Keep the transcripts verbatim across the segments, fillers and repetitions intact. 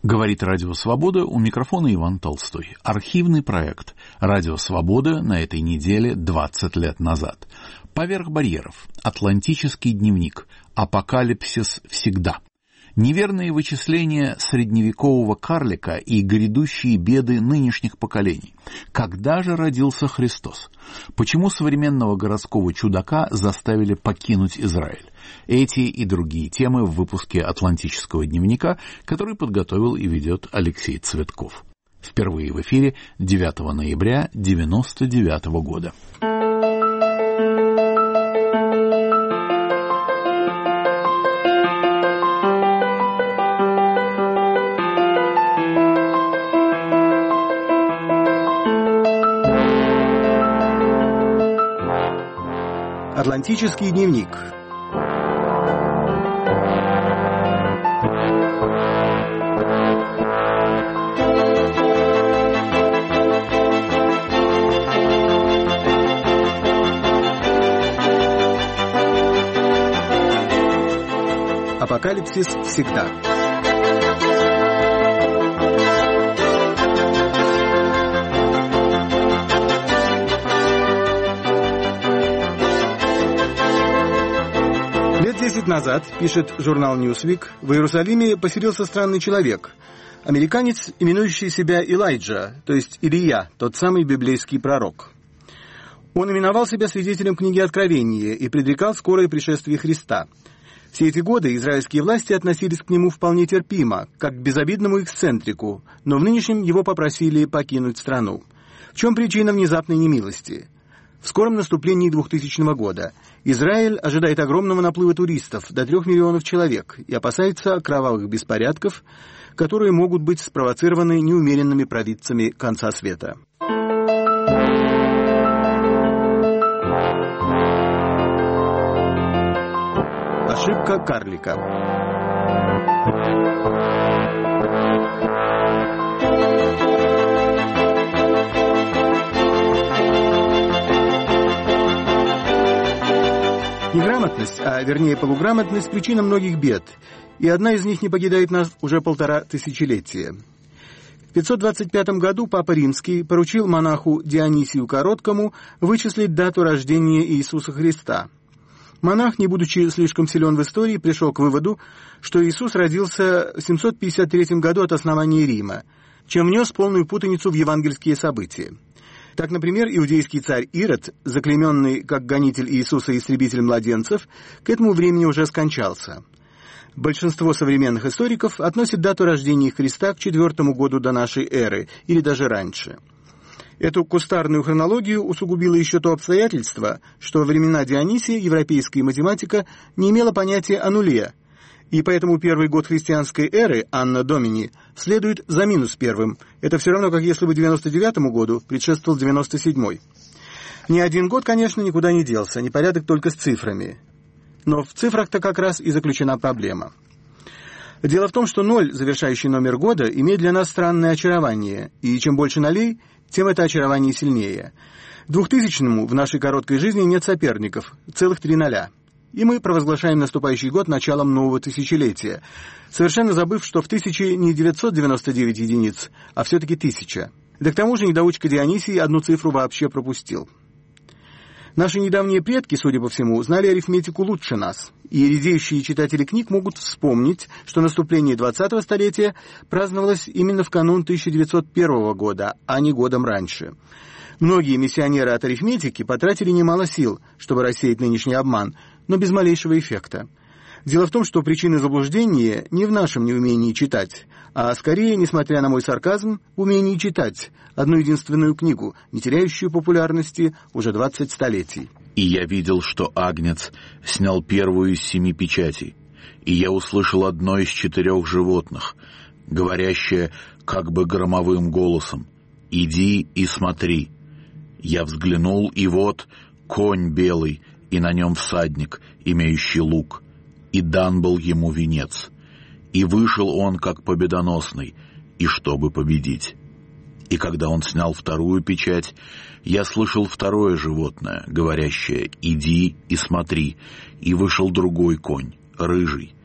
Говорит Радио Свобода, у микрофона Иван Толстой. Архивный проект Радио Свобода на этой неделе двадцать лет назад. Поверх барьеров. Атлантический дневник. Апокалипсис всегда. Неверные вычисления средневекового карлика и грядущие беды нынешних поколений. Когда же родился Христос? Почему современного городского чудака заставили покинуть Израиль? Эти и другие темы в выпуске «Атлантического дневника», который подготовил и ведет Алексей Цветков. Впервые в эфире девятого ноября девяносто девятого года. Атлантический дневник. Апокалипсис всегда. Лет десять назад, пишет журнал Newsweek, в Иерусалиме поселился странный человек, американец, именующий себя Элайджа, то есть Илия, тот самый библейский пророк. Он именовал себя свидетелем книги Откровения и предрекал скорое пришествие Христа. Все эти годы израильские власти относились к нему вполне терпимо, как к безобидному эксцентрику, но в нынешнем его попросили покинуть страну. В чем причина внезапной немилости? В скором наступлении двухтысячного года Израиль ожидает огромного наплыва туристов, до трех миллионов человек, и опасается кровавых беспорядков, которые могут быть спровоцированы неумеренными провидцами конца света. Ошибка карлика. Неграмотность, а вернее полуграмотность, причина многих бед, и одна из них не покидает нас уже полтора тысячелетия. В пятьсот двадцать пятом году Папа Римский поручил монаху Дионисию Короткому вычислить дату рождения Иисуса Христа. Монах, не будучи слишком силен в истории, пришел к выводу, что Иисус родился в семьсот пятьдесят третьем году от основания Рима, чем внес полную путаницу в евангельские события. Так, например, иудейский царь Ирод, заклейменный как гонитель Иисуса и истребитель младенцев, к этому времени уже скончался. Большинство современных историков относят дату рождения Христа к четвертому году до нашей эры, или даже раньше. Эту кустарную хронологию усугубило еще то обстоятельство, что во времена Дионисия европейская математика не имела понятия о нуле, и поэтому первый год христианской эры, Анно Домини, следует за минус первым. Это все равно, как если бы девяносто девятому году предшествовал девяносто седьмой. Ни один год, конечно, никуда не делся, непорядок только с цифрами. Но в цифрах-то как раз и заключена проблема. Дело в том, что ноль, завершающий номер года, имеет для нас странное очарование, и чем больше нолей, тем это очарование сильнее. Двухтысячному в нашей короткой жизни нет соперников, целых три ноля. И мы провозглашаем наступающий год началом нового тысячелетия, совершенно забыв, что в тысяче не девятьсот девяносто девять единиц, а все-таки тысяча. Да к тому же недоучка Дионисий одну цифру вообще пропустил. Наши недавние предки, судя по всему, знали арифметику лучше нас, и редеющие читатели книг могут вспомнить, что наступление двадцатого столетия праздновалось именно в канун тысяча девятьсот первого года, а не годом раньше. Многие миссионеры от арифметики потратили немало сил, чтобы рассеять нынешний обман, но без малейшего эффекта. Дело в том, что причина заблуждения не в нашем неумении читать, а скорее, несмотря на мой сарказм, в умении читать одну единственную книгу, не теряющую популярности уже двадцать столетий. «И я видел, что Агнец снял первую из семи печатей, и я услышал одно из четырех животных, говорящее как бы громовым голосом: «Иди и смотри». Я взглянул, и вот конь белый, и на нем всадник, имеющий лук, и дан был ему венец. И вышел он как победоносный, и чтобы победить. И когда он снял вторую печать, я слышал второе животное, говорящее: «Иди и смотри». И вышел другой конь, рыжий,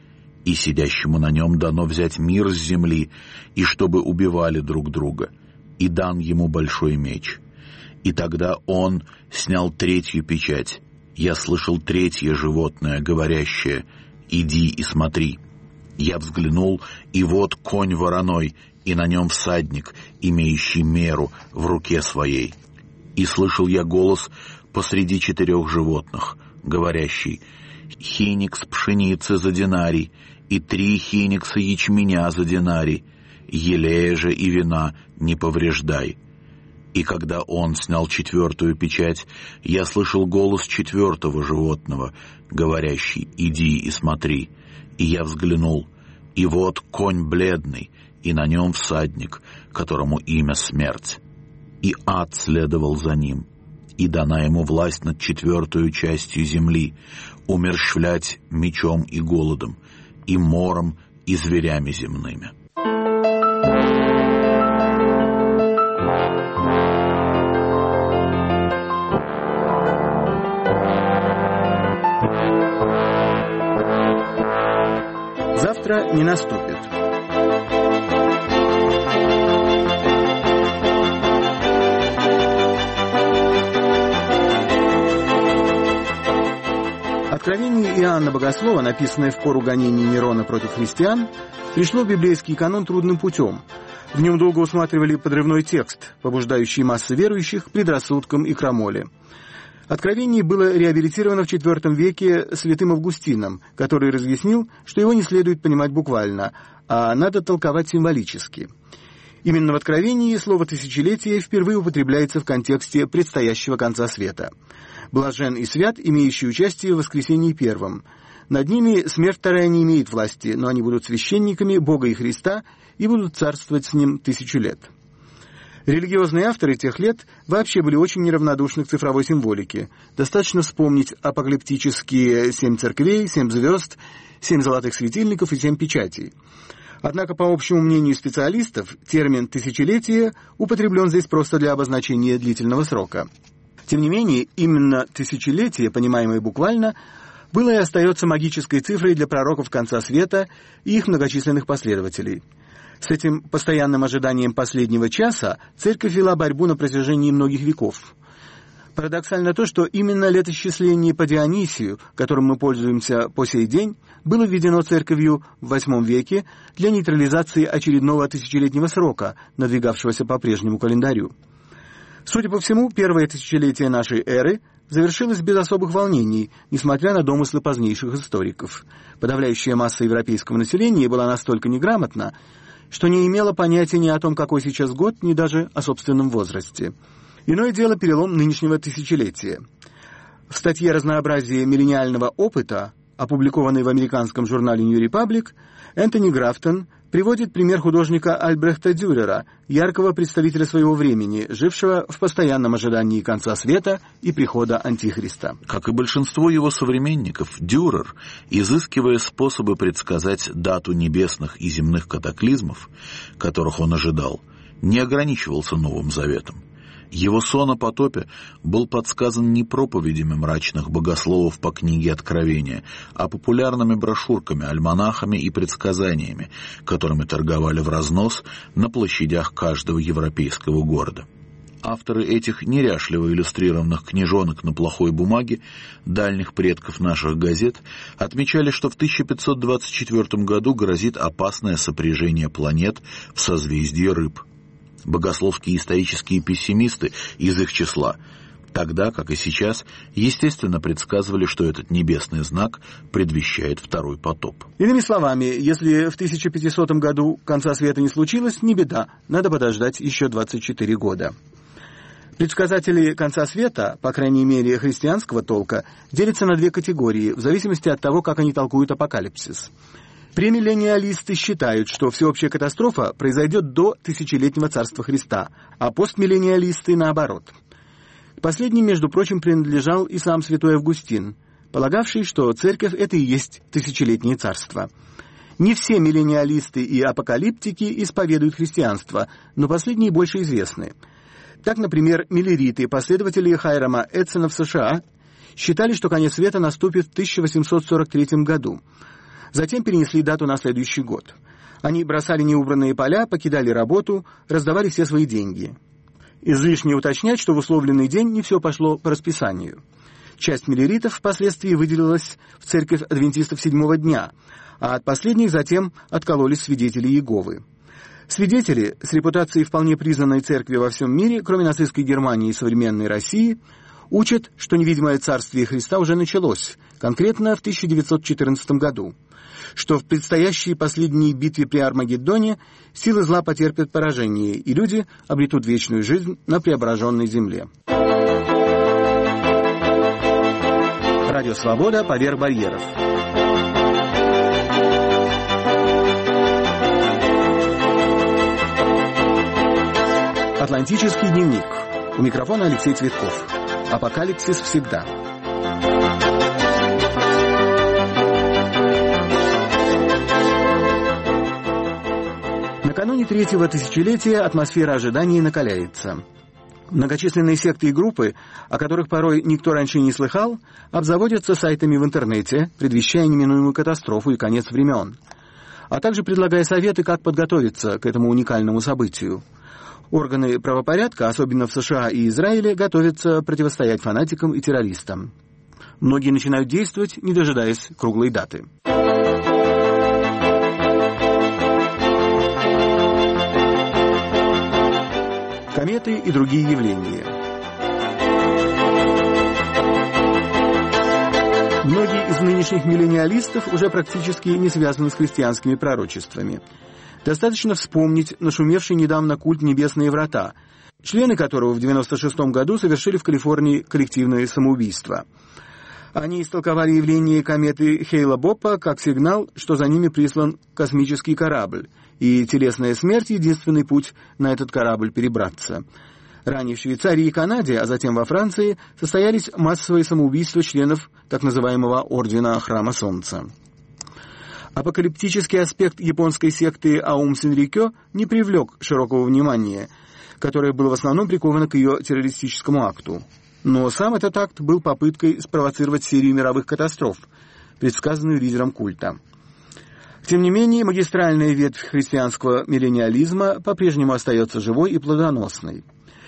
и сидящему на нем дано взять мир с земли, и чтобы убивали друг друга, и дан ему большой меч. И тогда он снял третью печать. Я слышал третье животное, говорящее: «Иди и смотри». Я взглянул, и вот конь вороной, и на нем всадник, имеющий меру в руке своей. И слышал я голос посреди четырех животных, говорящий: «Хиникс пшеницы за динарий, и три хиникса ячменя за динарий, елея же и вина не повреждай». И когда он снял четвертую печать, я слышал голос четвертого животного, говорящий: «Иди и смотри». И я взглянул, и вот конь бледный, и на нем всадник, которому имя Смерть. И ад следовал за ним, и дана ему власть над четвертую частью земли, умерщвлять мечом и голодом, и мором, и зверями земными. Завтра не наступит. Откровение Иоанна Богослова, написанное в пору гонений Нерона против христиан, пришло в библейский канон трудным путем. В нем долго усматривали подрывной текст, побуждающий массы верующих к предрассудкам и крамоле. Откровение было реабилитировано в четвёртом веке святым Августином, который разъяснил, что его не следует понимать буквально, а надо толковать символически. Именно в Откровении слово «тысячелетие» впервые употребляется в контексте предстоящего конца света. Блажен и свят, имеющие участие в воскресении первом. Над ними смерть вторая не имеет власти, но они будут священниками Бога и Христа и будут царствовать с ним тысячу лет. Религиозные авторы тех лет вообще были очень неравнодушны к цифровой символике. Достаточно вспомнить апокалиптические семь церквей, семь звезд, семь золотых светильников и семь печатей. Однако, по общему мнению специалистов, термин «тысячелетие» употреблен здесь просто для обозначения длительного срока. Тем не менее, именно тысячелетие, понимаемое буквально, было и остается магической цифрой для пророков конца света и их многочисленных последователей. С этим постоянным ожиданием последнего часа церковь вела борьбу на протяжении многих веков. Парадоксально то, что именно летосчисление по Дионисию, которым мы пользуемся по сей день, было введено церковью в восьмом веке для нейтрализации очередного тысячелетнего срока, надвигавшегося по прежнему календарю. Судя по всему, первое тысячелетие нашей эры завершилось без особых волнений, несмотря на домыслы позднейших историков. Подавляющая масса европейского населения была настолько неграмотна, что не имела понятия ни о том, какой сейчас год, ни даже о собственном возрасте. Иное дело перелом нынешнего тысячелетия. В статье «Разнообразие миллениального опыта», опубликованной в американском журнале New Republic, Энтони Графтон приводит пример художника Альбрехта Дюрера, яркого представителя своего времени, жившего в постоянном ожидании конца света и прихода Антихриста. Как и большинство его современников, Дюрер, изыскивая способы предсказать дату небесных и земных катаклизмов, которых он ожидал, не ограничивался Новым Заветом. Его сон о потопе был подсказан не проповедями мрачных богословов по книге Откровения, а популярными брошюрками, альманахами и предсказаниями, которыми торговали в разнос на площадях каждого европейского города. Авторы этих неряшливо иллюстрированных книжонок на плохой бумаге, дальних предков наших газет, отмечали, что в тысяча пятьсот двадцать четвёртом году грозит опасное сопряжение планет в созвездии Рыб. Богословские и исторические пессимисты из их числа, тогда, как и сейчас, естественно предсказывали, что этот небесный знак предвещает второй потоп. Иными словами, если в тысяча пятисотом году конца света не случилось, не беда, надо подождать еще двадцать четыре года. Предсказатели конца света, по крайней мере христианского толка, делятся на две категории, в зависимости от того, как они толкуют апокалипсис. Премиллениалисты считают, что всеобщая катастрофа произойдет до тысячелетнего царства Христа, а постмиллениалисты наоборот. К последним, между прочим, принадлежал и сам святой Августин, полагавший, что церковь — это и есть тысячелетнее царство. Не все миллениалисты и апокалиптики исповедуют христианство, но последние больше известны. Так, например, миллериты, последователи Хайрама Эдсона в США, считали, что конец света наступит в тысяча восемьсот сорок третьем году. Затем перенесли дату на следующий год. Они бросали неубранные поля, покидали работу, раздавали все свои деньги. Излишне уточнять, что в условленный день не все пошло по расписанию. Часть миллеритов впоследствии выделилась в церковь адвентистов седьмого дня, а от последних затем откололись свидетели Иеговы. Свидетели с репутацией вполне признанной церкви во всем мире, кроме нацистской Германии и современной России, учат, что невидимое царствие Христа уже началось, конкретно в тысяча девятьсот четырнадцатом году, что в предстоящей последней битве при Армагеддоне силы зла потерпят поражение, и люди обретут вечную жизнь на преображенной земле. Радио «Свобода» поверх барьеров. Атлантический дневник. У микрофона Алексей Цветков. Апокалипсис всегда. Накануне третьего тысячелетия атмосфера ожиданий накаляется. Многочисленные секты и группы, о которых порой никто раньше не слыхал, обзаводятся сайтами в интернете, предвещая неминуемую катастрофу и конец времен, а также предлагая советы, как подготовиться к этому уникальному событию. Органы правопорядка, особенно в США и Израиле, готовятся противостоять фанатикам и террористам. Многие начинают действовать, не дожидаясь круглой даты. Кометы и другие явления. Многие из нынешних миллениалистов уже практически не связаны с христианскими пророчествами. Достаточно вспомнить нашумевший недавно культ «Небесные врата», члены которого в девяносто шестом году совершили в Калифорнии коллективное самоубийство. Они истолковали явление кометы Хейла-Боппа как сигнал, что за ними прислан космический корабль, и телесная смерть — единственный путь на этот корабль перебраться. Ранее в Швейцарии и Канаде, а затем во Франции, состоялись массовые самоубийства членов так называемого Ордена Храма Солнца. Апокалиптический аспект японской секты Аум Синрикё не привлек широкого внимания, которое было в основном приковано к ее террористическому акту. Но сам этот акт был попыткой спровоцировать серию мировых катастроф, предсказанную лидером культа. Тем не менее, магистральная ветвь христианского миллениализма по-прежнему остается живой и плодоносной.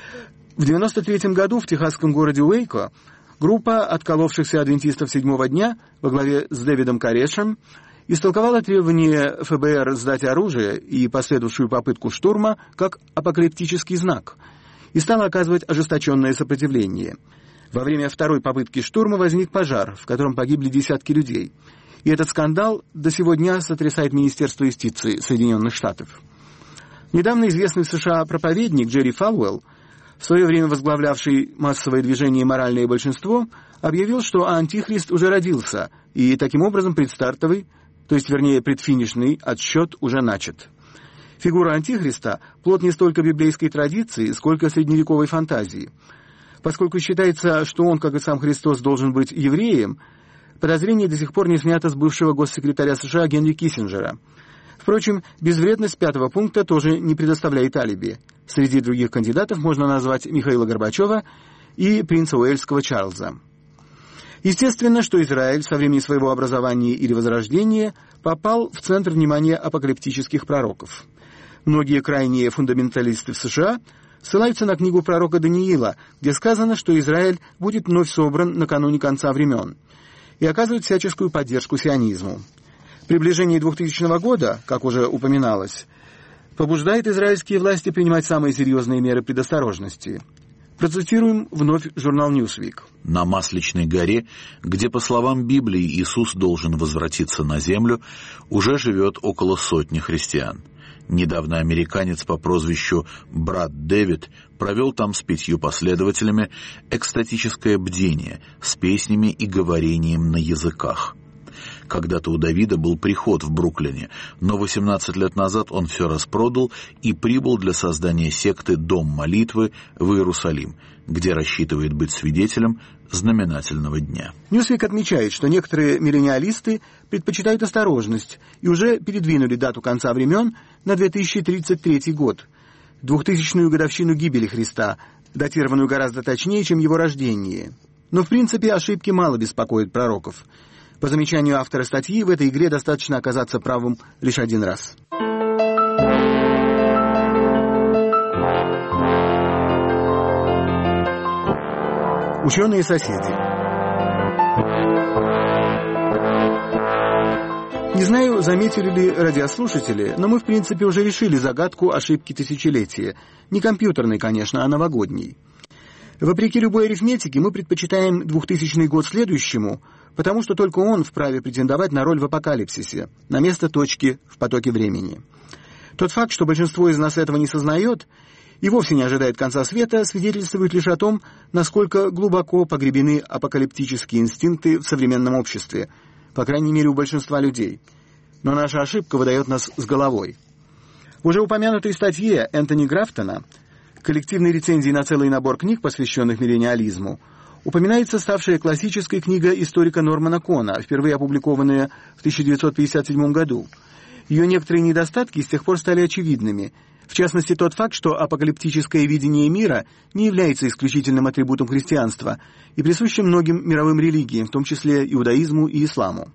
В девяносто третьем году в техасском городе Уэйко группа отколовшихся адвентистов седьмого дня во главе с Дэвидом Корешем истолковала требование эф бэ эр сдать оружие и последующую попытку штурма как апокалиптический знак и стала оказывать ожесточенное сопротивление. Во время второй попытки штурма возник пожар, в котором погибли десятки людей. И этот скандал до сего дня сотрясает Министерство юстиции Соединенных Штатов. Недавно известный в США проповедник Джерри Фалуэлл, в свое время возглавлявший массовое движение «Моральное большинство», объявил, что Антихрист уже родился, и таким образом предстартовый, то есть, вернее, предфинишный отсчет уже начат. Фигура Антихриста – плод не столько библейской традиции, сколько средневековой фантазии. Поскольку считается, что он, как и сам Христос, должен быть евреем, подозрение до сих пор не снято с бывшего госсекретаря США Генри Киссинджера. Впрочем, безвредность пятого пункта тоже не предоставляет алиби. Среди других кандидатов можно назвать Михаила Горбачева и принца Уэльского Чарльза. Естественно, что Израиль со времени своего образования или возрождения попал в центр внимания апокалиптических пророков. Многие крайние фундаменталисты в США ссылаются на книгу пророка Даниила, где сказано, что Израиль будет вновь собран накануне конца времен, и оказывают всяческую поддержку сионизму. Приближение двухтысячного года, как уже упоминалось, побуждает израильские власти принимать самые серьезные меры предосторожности. Процитируем вновь журнал Newsweek. На Масличной горе, где, по словам Библии, Иисус должен возвратиться на землю, уже живет около сотни христиан. Недавно американец по прозвищу Брат Дэвид провел там с пятью последователями экстатическое бдение с песнями и говорением на языках. Когда-то у Давида был приход в Бруклине, но восемнадцать лет назад он все распродал и прибыл для создания секты «Дом молитвы» в Иерусалим, где рассчитывает быть свидетелем знаменательного дня. Ньюсвик отмечает, что некоторые миллениалисты предпочитают осторожность и уже передвинули дату конца времен на две тысячи тридцать третий год, двухтысячную годовщину гибели Христа, датированную гораздо точнее, чем его рождение. Но в принципе ошибки мало беспокоят пророков. По замечанию автора статьи, в этой игре достаточно оказаться правым лишь один раз. Ученые-соседи. Не знаю, заметили ли радиослушатели, но мы, в принципе, уже решили загадку ошибки тысячелетия. Не компьютерной, конечно, а новогодней. Вопреки любой арифметике, мы предпочитаем двухтысячный год следующему, потому что только он вправе претендовать на роль в апокалипсисе, на место точки в потоке времени. Тот факт, что большинство из нас этого не сознает и вовсе не ожидает конца света, свидетельствует лишь о том, насколько глубоко погребены апокалиптические инстинкты в современном обществе, по крайней мере, у большинства людей. Но наша ошибка выдает нас с головой. В уже упомянутой статье Энтони Графтона, коллективной рецензии на целый набор книг, посвященных миллениализму, упоминается ставшая классической книга историка Нормана Кона, впервые опубликованная в тысяча девятьсот пятьдесят седьмом году. Ее некоторые недостатки с тех пор стали очевидными. В частности, тот факт, что апокалиптическое видение мира не является исключительным атрибутом христианства и присущим многим мировым религиям, в том числе иудаизму и исламу.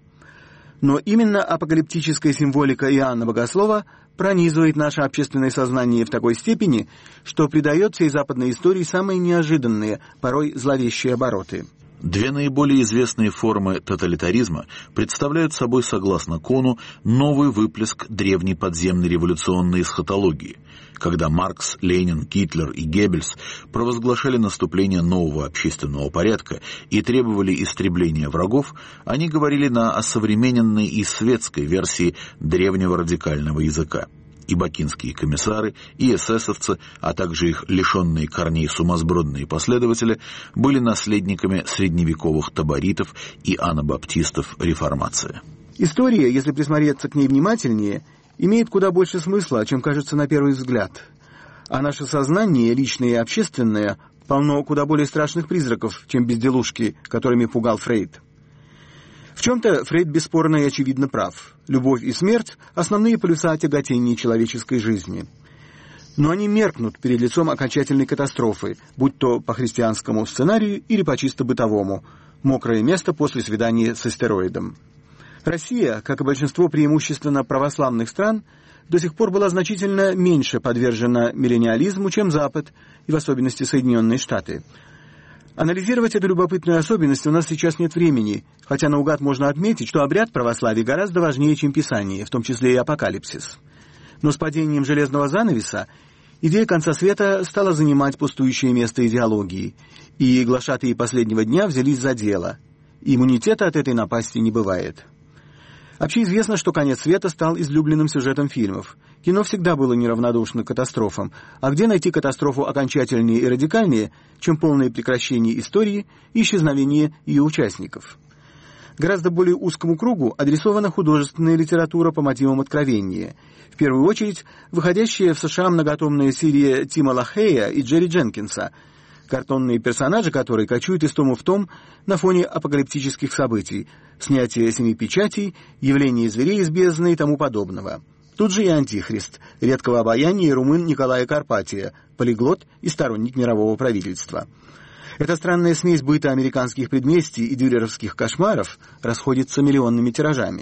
Но именно апокалиптическая символика Иоанна Богослова пронизывает наше общественное сознание в такой степени, что придает всей западной истории самые неожиданные, порой зловещие обороты. Две наиболее известные формы тоталитаризма представляют собой, согласно Кону, новый выплеск древней подземной революционной эсхатологии, когда Маркс, Ленин, Гитлер и Геббельс провозглашали наступление нового общественного порядка и требовали истребления врагов, они говорили на осовремененной и светской версии древнего радикального языка. И бакинские комиссары, и эсэсовцы, а также их лишенные корней сумасбродные последователи были наследниками средневековых таборитов и анабаптистов реформации. История, если присмотреться к ней внимательнее, имеет куда больше смысла, чем кажется на первый взгляд. А наше сознание, личное и общественное, полно куда более страшных призраков, чем безделушки, которыми пугал Фрейд. В чем-то Фрейд бесспорно и очевидно прав. Любовь и смерть – основные полюса тяготения человеческой жизни. Но они меркнут перед лицом окончательной катастрофы, будь то по христианскому сценарию или по чисто бытовому – мокрое место после свидания с астероидом. Россия, как и большинство преимущественно православных стран, до сих пор была значительно меньше подвержена миллениализму, чем Запад, и в особенности Соединенные Штаты. Анализировать эту любопытную особенность у нас сейчас нет времени, хотя наугад можно отметить, что обряд православия гораздо важнее, чем Писание, в том числе и апокалипсис. Но с падением железного занавеса идея конца света стала занимать пустующее место идеологии, и глашатые последнего дня взялись за дело. Иммунитета от этой напасти не бывает. Общеизвестно, что конец света стал излюбленным сюжетом фильмов. Кино всегда было неравнодушно к катастрофам. А где найти катастрофу окончательнее и радикальнее, чем полное прекращение истории и исчезновение ее участников? Гораздо более узкому кругу адресована художественная литература по мотивам откровения. В первую очередь, выходящая в США многотомная серия Тима Лахея и Джерри Дженкинса, картонные персонажи, которые кочуют из тома в том на фоне апокалиптических событий, снятие семи печатей, явление зверей из бездны и тому подобного. Тут же и антихрист, редкого обаяния румын Николая Карпатия, полиглот и сторонник мирового правительства. Эта странная смесь быта американских предместий и дюреровских кошмаров расходится миллионными тиражами.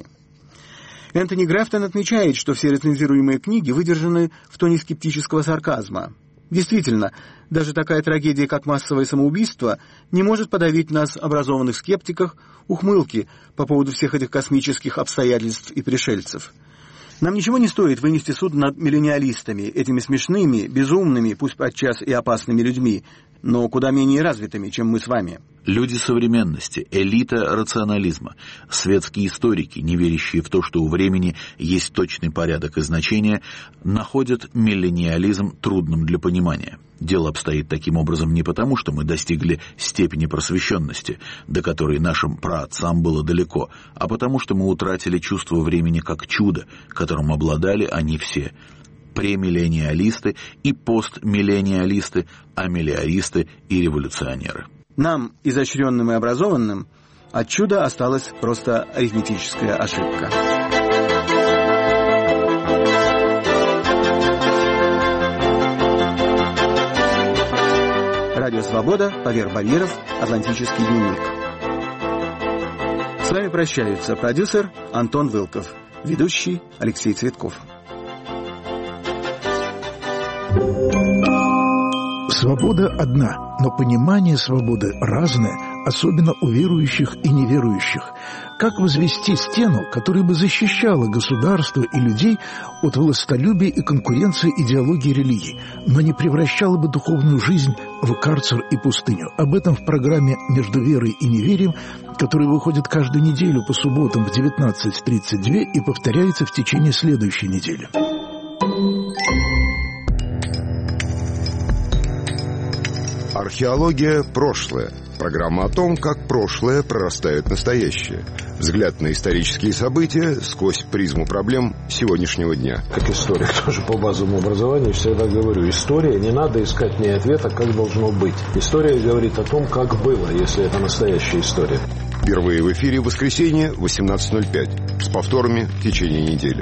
Энтони Графтон отмечает, что все рецензируемые книги выдержаны в тоне скептического сарказма. Действительно, даже такая трагедия, как массовое самоубийство, не может подавить нас, образованных скептиков, ухмылки по поводу всех этих космических обстоятельств и пришельцев. Нам ничего не стоит вынести суд над миллениалистами, этими смешными, безумными, пусть подчас и опасными людьми, но куда менее развитыми, чем мы с вами. Люди современности, элита рационализма, светские историки, не верящие в то, что у времени есть точный порядок и значение, находят миллениализм трудным для понимания. Дело обстоит таким образом не потому, что мы достигли степени просвещенности, до которой нашим праотцам было далеко, а потому что мы утратили чувство времени как чудо, которым обладали они все. Премиллениалисты и постмиллениалисты, амелиаристы и революционеры. Нам, изощренным и образованным, от чуда осталась просто арифметическая ошибка. Радио «Свобода», поверх барьеров, Атлантический дневник. С вами прощаются продюсер Антон Вылков, ведущий Алексей Цветков. Свобода одна, но понимание свободы разное, особенно у верующих и неверующих. Как возвести стену, которая бы защищала государство и людей от властолюбия и конкуренции идеологии религии, но не превращала бы духовную жизнь в карцер и пустыню? Об этом в программе «Между верой и неверием», которая выходит каждую неделю по субботам в девятнадцать тридцать два и повторяется в течение следующей недели. Археология – прошлое. Программа о том, как прошлое прорастает в настоящее. Взгляд на исторические события сквозь призму проблем сегодняшнего дня. Как историк тоже по базовому образованию всегда говорю, история, не надо искать в ней ответа, как должно быть. История говорит о том, как было, если это настоящая история. Впервые в эфире в воскресенье в восемнадцать ноль пять. С повторами в течение недели.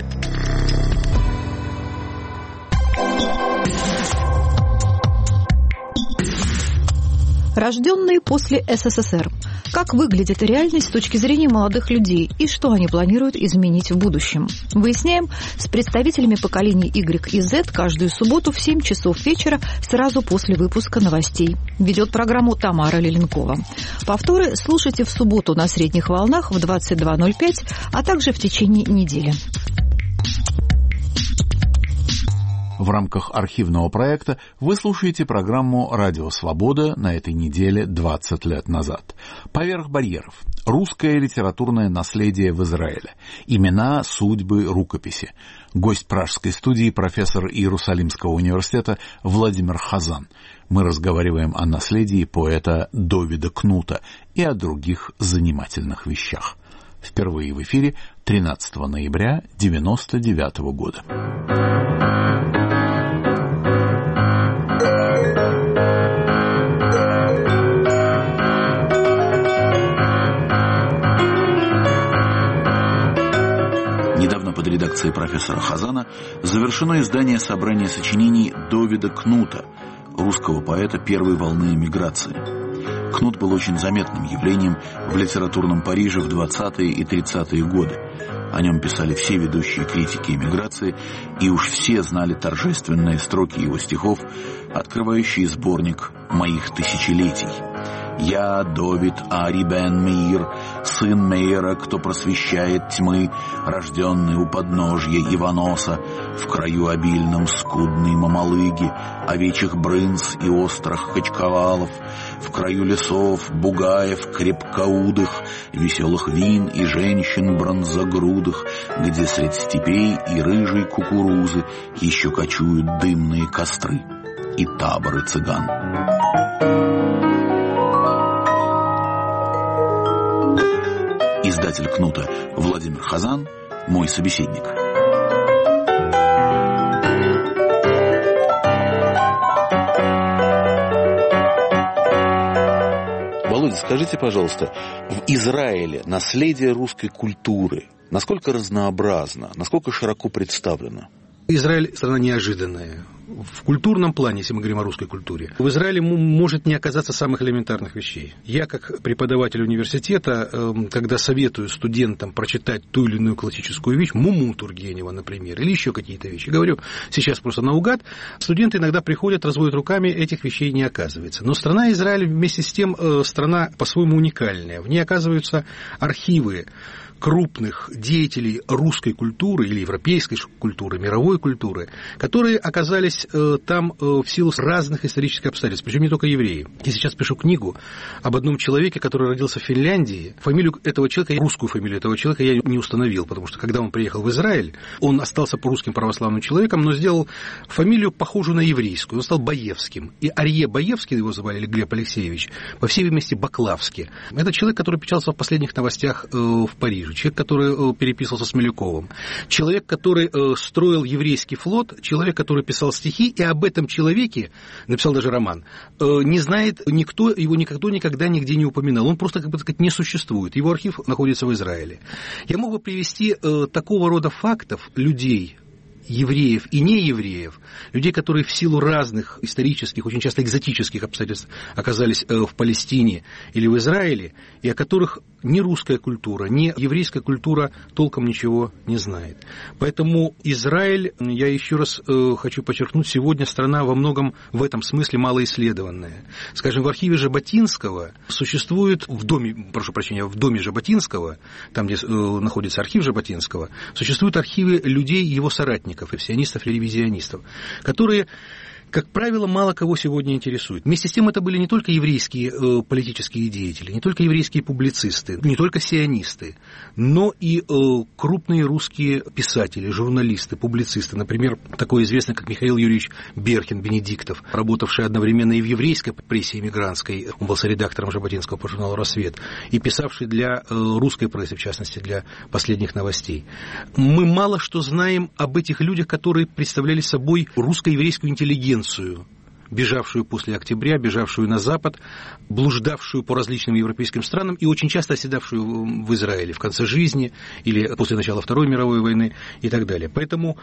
Рожденные после СССР. Как выглядит реальность с точки зрения молодых людей и что они планируют изменить в будущем? Выясняем с представителями поколений Y и Z каждую субботу в семь часов вечера сразу после выпуска новостей. Ведет программу Тамара Леленкова. Повторы слушайте в субботу на средних волнах в двадцать два ноль пять, а также в течение недели. В рамках архивного проекта вы слушаете программу «Радио Свобода» на этой неделе двадцать лет назад. «Поверх барьеров. Русское литературное наследие в Израиле. Имена, судьбы, рукописи». Гость пражской студии, профессор Иерусалимского университета Владимир Хазан. Мы разговариваем о наследии поэта Довида Кнута и о других занимательных вещах. Впервые в эфире тринадцатого ноября девяносто девятого года. Недавно под редакцией профессора Хазана завершено издание собрания сочинений Довида Кнута, русского поэта первой волны эмиграции. Кнут был очень заметным явлением в литературном Париже в двадцатые и тридцатые годы. О нем писали все ведущие критики эмиграции, и уж все знали торжественные строки его стихов, открывающие сборник «Моих тысячелетий». «Я, Довид Ари бен Меир, сын Меира, кто просвещает тьмы, рожденный у подножья Иваноса, в краю обильном скудной мамалыги, овечьих брынз и острых качковалов, в краю лесов, бугаев, крепкоудых, веселых вин и женщин бронзогрудых, где средь степей и рыжей кукурузы еще кочуют дымные костры и таборы цыган». Издатель Кнута Владимир Хазан, мой собеседник. Володя, скажите, пожалуйста, в Израиле наследие русской культуры насколько разнообразно, насколько широко представлено? Израиль – страна неожиданная. В культурном плане, если мы говорим о русской культуре, в Израиле может не оказаться самых элементарных вещей. Я, как преподаватель университета, когда советую студентам прочитать ту или иную классическую вещь, Муму Тургенева, например, или еще какие-то вещи, говорю сейчас просто наугад, студенты иногда приходят, разводят руками, этих вещей не оказывается. Но страна Израиль вместе с тем страна по-своему уникальная. В ней оказываются архивы крупных деятелей русской культуры или европейской культуры, мировой культуры, которые оказались э, там э, в силу разных исторических обстоятельств, причем не только евреи. Я сейчас пишу книгу об одном человеке, который родился в Финляндии. Фамилию этого человека, русскую фамилию этого человека я не установил, потому что когда он приехал в Израиль, он остался по-русски православным человеком, но сделал фамилию похожую на еврейскую. Он стал Баевским. И Арье Баевский, его звали, или Глеб Алексеевич, по всей видимости, Баклавский. Это человек, который печатался в последних новостях э, в Париже. Человек, который переписывался с Милюковым, человек, который строил еврейский флот, человек, который писал стихи, и об этом человеке написал даже роман. Не знает никто, его никто никогда нигде не упоминал. Он просто, как бы сказать, не существует. Его архив находится в Израиле. Я мог бы привести такого рода фактов людей евреев и неевреев, людей, которые в силу разных исторических, очень часто экзотических обстоятельств оказались в Палестине или в Израиле, и о которых ни русская культура, ни еврейская культура толком ничего не знает. Поэтому Израиль, я еще раз хочу подчеркнуть, сегодня страна во многом в этом смысле малоисследованная. Скажем, в архиве Жаботинского существует, в доме, прошу прощения, в доме Жаботинского, там, где находится архив Жаботинского, существуют архивы людей, его соратников, и сионистов и ревизионистов, которые, как правило, мало кого сегодня интересуют. Вместе с тем это были не только еврейские э, политические деятели, не только еврейские публицисты, не только сионисты, но и э, крупные русские писатели, журналисты, публицисты. Например, такой известный, как Михаил Юрьевич Берхин, Бенедиктов, работавший одновременно и в еврейской прессе эмигрантской, он был соредактором Жаботинского по журналу «Рассвет», и писавший для э, русской прессы, в частности, для последних новостей. Мы мало что знаем об этих людях, которые представляли собой русско-еврейскую интеллигенцию, бежавшую после октября, бежавшую на Запад, блуждавшую по различным европейским странам и очень часто оседавшую в Израиле в конце жизни или после начала Второй мировой войны и так далее. Поэтому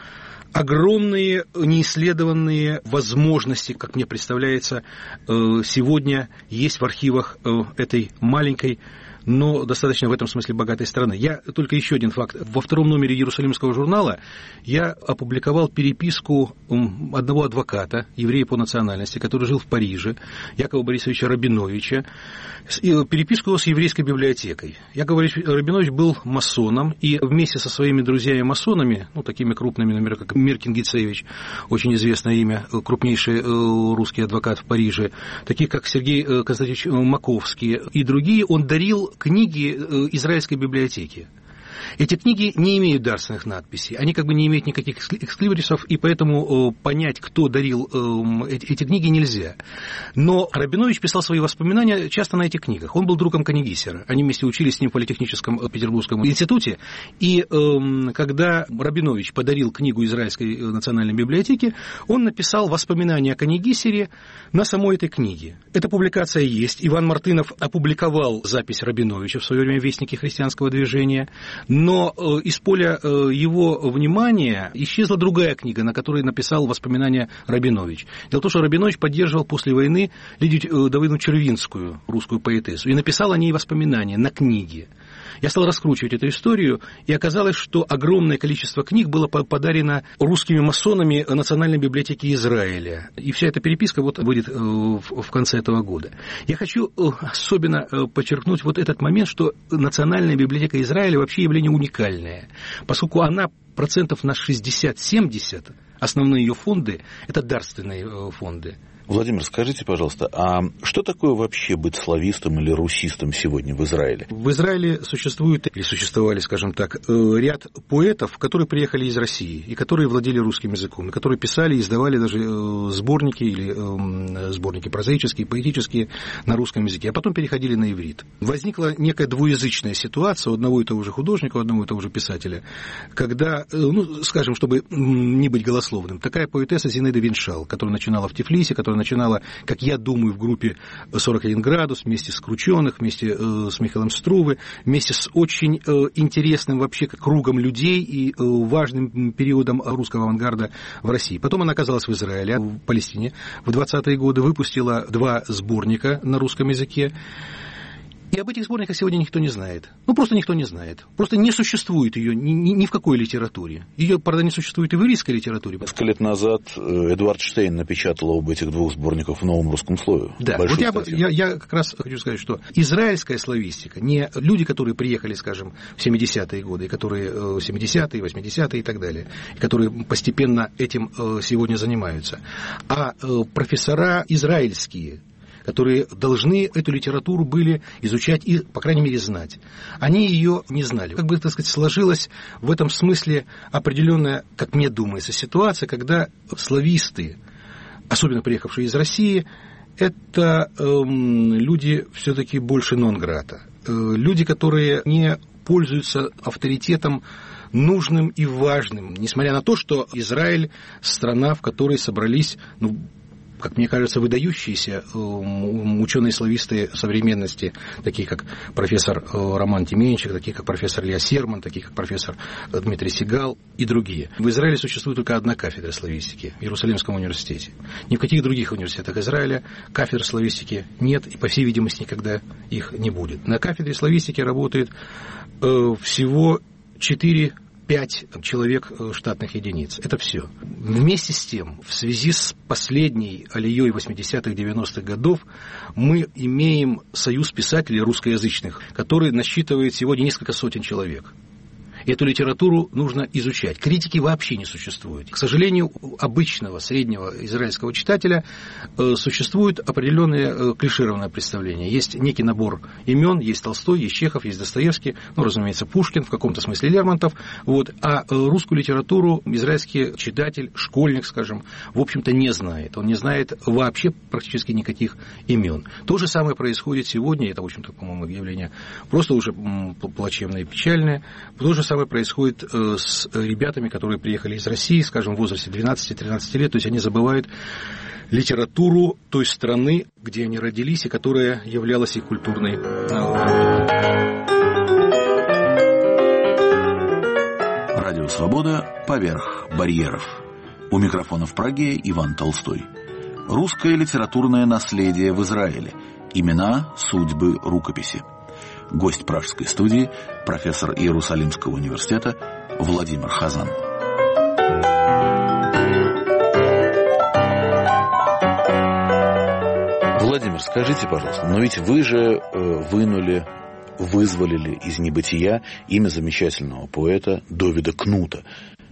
огромные неисследованные возможности, как мне представляется, сегодня есть в архивах этой маленькой, но достаточно в этом смысле богатой страны. Я только еще один факт. Во втором номере Иерусалимского журнала я опубликовал переписку одного адвоката, еврея по национальности, который жил в Париже, Якова Борисовича Рабиновича, переписку его с еврейской библиотекой. Яков Борисович Рабинович был масоном, и вместе со своими друзьями-масонами, ну, такими крупными, например, как Меркин Гицевич, очень известное имя, крупнейший русский адвокат в Париже, такие как Сергей Константинович Маковский и другие, он дарил книги израильской библиотеки. Эти книги не имеют дарственных надписей, они как бы не имеют никаких эксклибрисов, и поэтому понять, кто дарил эти книги, нельзя. Но Рабинович писал свои воспоминания часто на этих книгах. Он был другом Канегисера, они вместе учились с ним в Политехническом Петербургском институте, и когда Рабинович подарил книгу Израильской национальной библиотеки, он написал воспоминания о Канегисере на самой этой книге. Эта публикация есть, Иван Мартынов опубликовал запись Рабиновича в свое время в Вестнике христианского движения, но из поля его внимания исчезла другая книга, на которой написал воспоминания Рабинович. Дело в том, что Рабинович поддерживал после войны Лидию Давыдовну Червинскую, русскую поэтессу, и написал о ней воспоминания на книге. Я стал раскручивать эту историю, и оказалось, что огромное количество книг было подарено русскими масонами Национальной библиотеке Израиля. И вся эта переписка вот выйдет в конце этого года. Я хочу особенно подчеркнуть вот этот момент, что Национальная библиотека Израиля вообще явление уникальное, поскольку она процентов на шестьдесят-семьдесят, основные ее фонды, это дарственные фонды. Владимир, скажите, пожалуйста, а что такое вообще быть славистом или русистом сегодня в Израиле? В Израиле существует, или существовали, скажем так, ряд поэтов, которые приехали из России, и которые владели русским языком, и которые писали и издавали даже сборники, или сборники прозаические, поэтические на русском языке, а потом переходили на иврит. Возникла некая двуязычная ситуация у одного и того же художника, у одного и того же писателя, когда, ну, скажем, чтобы не быть голословным, такая поэтесса Зинаида Виншал, которая начинала в Тифлисе, которая начинала, как я думаю, в группе сорок один градус, вместе с Крученых, вместе э, с Михаилом Струве, вместе с очень э, интересным вообще кругом людей и э, важным периодом русского авангарда в России. Потом она оказалась в Израиле, в Палестине в двадцатые годы, выпустила два сборника на русском языке. И об этих сборниках сегодня никто не знает. Ну, просто никто не знает. Просто не существует ее ни, ни, ни в какой литературе. Ее, правда, не существует и в еврейской литературе. Несколько лет назад Эдуард Штейн напечатал оба этих двух сборников в новом русском слове. Да, вот я, я, я как раз хочу сказать, что израильская славистика, не люди, которые приехали, скажем, в семидесятые годы, которые семидесятые, восьмидесятые и так далее, которые постепенно этим сегодня занимаются, а профессора израильские, которые должны эту литературу были изучать и, по крайней мере, знать. Они ее не знали. Как бы, так сказать, сложилась в этом смысле определенная, как мне думается, ситуация, когда слависты, особенно приехавшие из России, это эм, люди все-таки больше нон-грата. Э, люди, которые не пользуются авторитетом нужным и важным, несмотря на то, что Израиль – страна, в которой собрались, ну, как мне кажется, выдающиеся ученые-слависты современности, такие как профессор Роман Тименчик, такие как профессор Илья Серман, такие как профессор Дмитрий Сигал и другие. В Израиле существует только одна кафедра славистики в Иерусалимском университете. Ни в каких других университетах Израиля кафедр славистики нет, и, по всей видимости, никогда их не будет. На кафедре славистики работает э, всего четыре пять человек штатных единиц. Это все. Вместе с тем, в связи с последней алией восьмидесятых-девяностых годов, мы имеем союз писателей русскоязычных, который насчитывает сегодня несколько сотен человек. Эту литературу нужно изучать. Критики вообще не существует. К сожалению, у обычного среднего израильского читателя э, существует определенное э, клишированное представление. Есть некий набор имен, есть Толстой, есть Чехов, есть Достоевский, ну, разумеется, Пушкин, в каком-то смысле Лермонтов. Вот. А э, русскую литературу израильский читатель, школьник, скажем, в общем-то не знает. Он не знает вообще практически никаких имен. То же самое происходит сегодня, это, в общем-то, по-моему, явление просто уже м, плачевное и печальное. То же самое происходит с ребятами, которые приехали из России, скажем, в возрасте двенадцати-тринадцати лет, то есть они забывают литературу той страны, где они родились, и которая являлась их культурной. Радио «Свобода» поверх барьеров. У микрофона в Праге Иван Толстой. Русское литературное наследие в Израиле. Имена, судьбы, рукописи. Гость пражской студии, профессор Иерусалимского университета Владимир Хазан. Владимир, скажите, пожалуйста, но ведь вы же вынули, вызволили из небытия имя замечательного поэта Довида Кнута.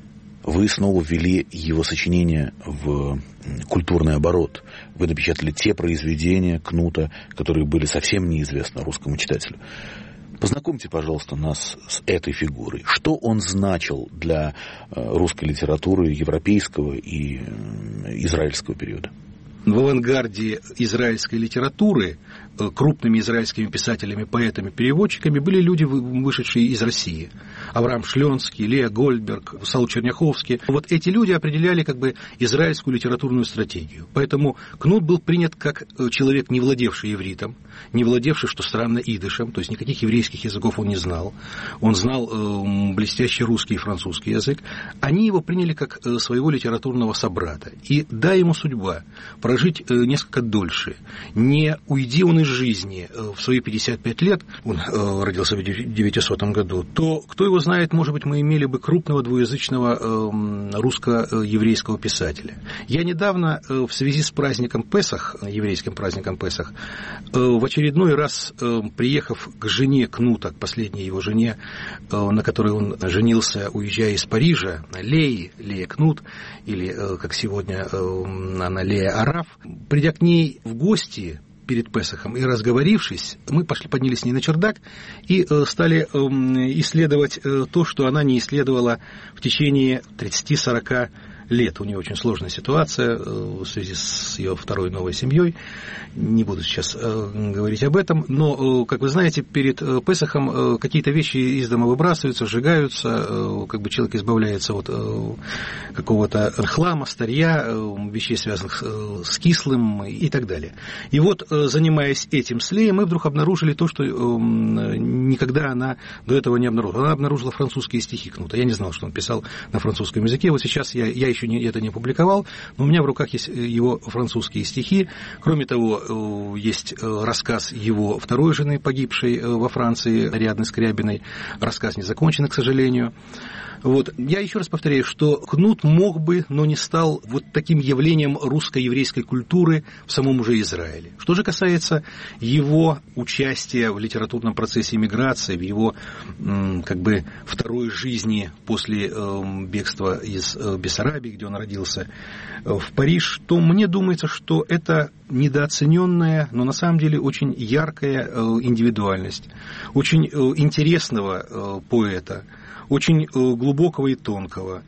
Вы снова ввели его сочинения в культурный оборот. Вы напечатали те произведения Кнута, которые были совсем неизвестны русскому читателю. Познакомьте, пожалуйста, нас с этой фигурой. Что он значил для русской литературы европейского и израильского периода? В авангарде израильской литературы крупными израильскими писателями, поэтами, переводчиками были люди, вышедшие из России. Авраам Шленский, Лея Гольдберг, Саул Черняховский. Вот эти люди определяли как бы израильскую литературную стратегию. Поэтому Кнут был принят как человек, не владевший ивритом, не владевший, что странно, идышем, то есть никаких еврейских языков он не знал. Он знал э, блестящий русский и французский язык. Они его приняли как э, своего литературного собрата. И дай ему судьба прожить э, несколько дольше. Не уйди он из жизни э, в свои пятьдесят пять лет, он э, родился в девятисотом году, то, кто его знает, может быть, мы имели бы крупного двуязычного э, русско-еврейского писателя. Я недавно э, в связи с праздником Песах, еврейским праздником Песах, э, в очередной раз, э, приехав к жене Кнута, к последней его жене, э, на которой он женился, уезжая из Парижа, Леи, Лея Кнут, или, э, как сегодня, э, она Лея Араф, придя к ней в гости перед Песахом и разговорившись, мы пошли, поднялись с ней на чердак и э, стали э, исследовать э, то, что она не исследовала в течение тридцати-сорока лет. У нее очень сложная ситуация в связи с ее второй новой семьей. Не буду сейчас говорить об этом, но, как вы знаете, перед Песахом какие-то вещи из дома выбрасываются, сжигаются, как бы человек избавляется от какого-то хлама, старья, вещей, связанных с кислым и так далее. И вот, занимаясь этим с Леей, мы вдруг обнаружили то, что никогда она до этого не обнаружила. Она обнаружила французские стихи Кнута. Я не знал, что он писал на французском языке. Вот сейчас я, я еще не, это не публиковал, но у меня в руках есть его французские стихи. Кроме того, есть рассказ его второй жены, погибшей во Франции, Ариадны Скрябиной. Рассказ не закончен, к сожалению. Вот. Я еще раз повторяю, что Кнут мог бы, но не стал вот таким явлением русско-еврейской культуры в самом уже Израиле. Что же касается его участия в литературном процессе эмиграции, в его как бы второй жизни после бегства из Бессарабии, где он родился, в Париж, то мне думается, что это недооцененная, но на самом деле очень яркая индивидуальность, очень интересного поэта, очень глубокого и тонкого,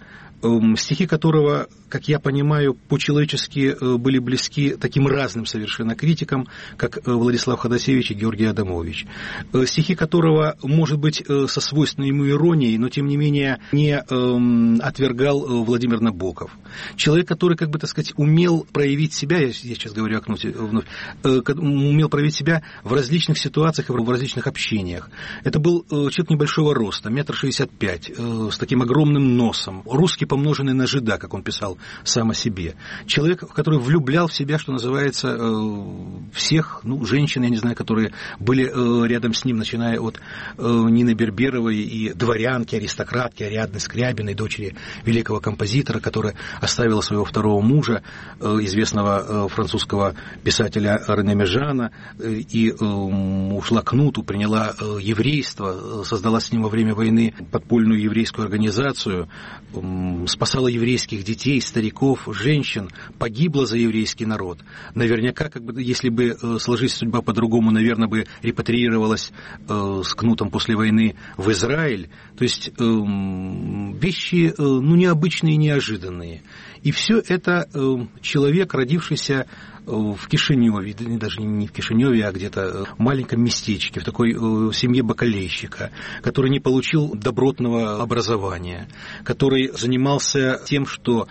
стихи которого, как я понимаю, по-человечески были близки таким разным совершенно критикам, как Владислав Ходосевич и Георгий Адамович. Стихи которого, может быть, со свойственной ему иронией, но, тем не менее, не отвергал Владимир Набоков. Человек, который, как бы, так сказать, умел проявить себя, я сейчас говорю о Кнуте вновь, умел проявить себя в различных ситуациях и в различных общениях. Это был человек небольшого роста, метр шестьдесят пять, с таким огромным носом, русский, помноженный на жида, как он писал сам о себе. Человек, который влюблял в себя, что называется, всех, ну, женщин, я не знаю, которые были рядом с ним, начиная от Нины Берберовой и дворянки, аристократки Ариадны Скрябиной, дочери великого композитора, которая оставила своего второго мужа, известного французского писателя Рене Межана, и ушла к Кнуту, приняла еврейство, создала с ним во время войны подпольную еврейскую организацию, спасала еврейских детей, стариков, женщин, погибла за еврейский народ. Наверняка, как бы, если бы сложилась судьба по-другому, наверное, бы репатриировалась с Кнутом после войны в Израиль. То есть вещи, ну, необычные и неожиданные. И все это человек, родившийся в Кишиневе, даже не в Кишиневе, а где-то в маленьком местечке, в такой семье бакалейщика, который не получил добротного образования, который занимался тем, что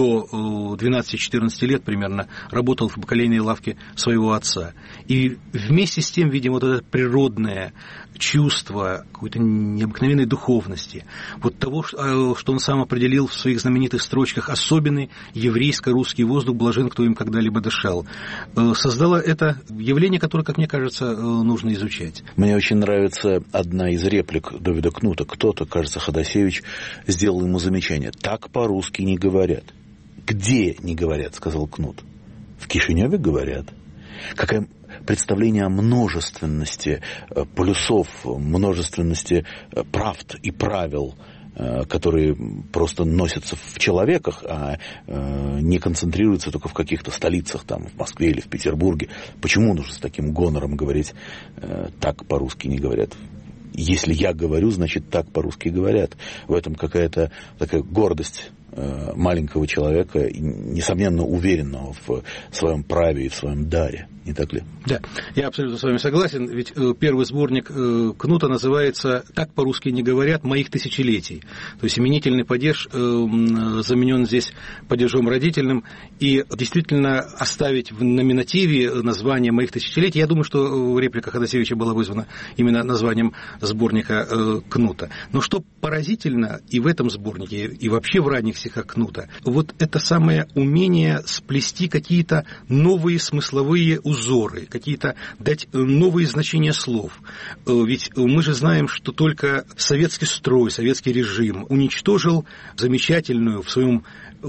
до двенадцати-четырнадцати лет примерно работал в бакалейной лавке своего отца. И вместе с тем, видимо, вот это природное чувство какой-то необыкновенной духовности, вот того, что он сам определил в своих знаменитых строчках: «Особенный еврейско-русский воздух, блажен, кто им когда-либо дышал», создало это явление, которое, как мне кажется, нужно изучать. Мне очень нравится одна из реплик Давида Кнута. Кто-то, кажется, Ходосевич, сделал ему замечание: «Так по-русски не говорят». «Где не говорят?» — сказал Кнут. «В Кишиневе говорят». Какое представление о множественности полюсов, множественности правд и правил, которые просто носятся в человеках, а не концентрируются только в каких-то столицах, там, в Москве или в Петербурге. Почему нужно с таким гонором говорить «так по-русски не говорят»? Если я говорю, значит, так по-русски говорят. В этом какая-то такая гордость маленького человека, несомненно уверенного в своем праве и в своем даре. Не так ли? Да, я абсолютно с вами согласен, ведь первый сборник Кнута называется «Так по-русски не говорят. Моих тысячелетий». То есть именительный падеж заменен здесь падежом родительным, и действительно оставить в номинативе название «Моих тысячелетий», я думаю, что реплика Ходосевича была вызвана именно названием сборника Кнута. Но что поразительно и в этом сборнике, и вообще в ранних стихах Кнута, вот это самое умение сплести какие-то новые смысловые узоры, какие-то дать новые значения слов. Ведь мы же знаем, что только советский строй, советский режим уничтожил замечательную в своем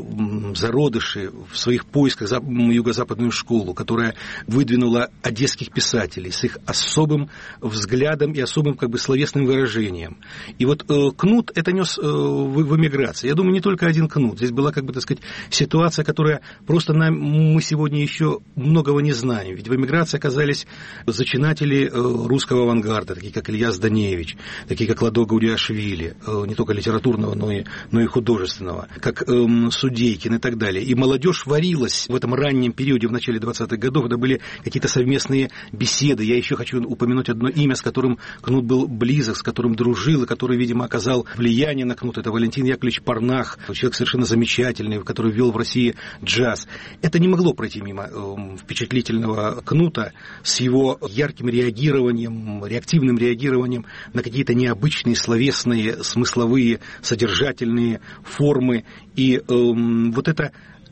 зародыше, в своих поисках юго-западную школу, которая выдвинула одесских писателей с их особым взглядом и особым, как бы, словесным выражением. И вот э, Кнут это нес э, в, в эмиграции. Я думаю, не только один Кнут. Здесь была, как бы, так сказать, ситуация, которая просто нам, мы сегодня еще многого не знаем. Ведь в эмиграции оказались зачинатели э, русского авангарда, такие как Илья Зданевич, такие как Ладо Гуриашвили, э, не только литературного, но и, но и художественного, как э, Судейкин и так далее. И молодежь варилась в этом раннем периоде, в начале двадцатых годов. Это были какие-то совместные беседы. Я еще хочу упомянуть одно имя, с которым Кнут был близок, с которым дружил, и который, видимо, оказал влияние на Кнута. Это Валентин Яковлевич Парнах, человек совершенно замечательный, который ввел в России джаз. Это не могло пройти мимо э, впечатлительного Кнута с его ярким реагированием, реактивным реагированием на какие-то необычные словесные, смысловые, содержательные формы. И э, вот эта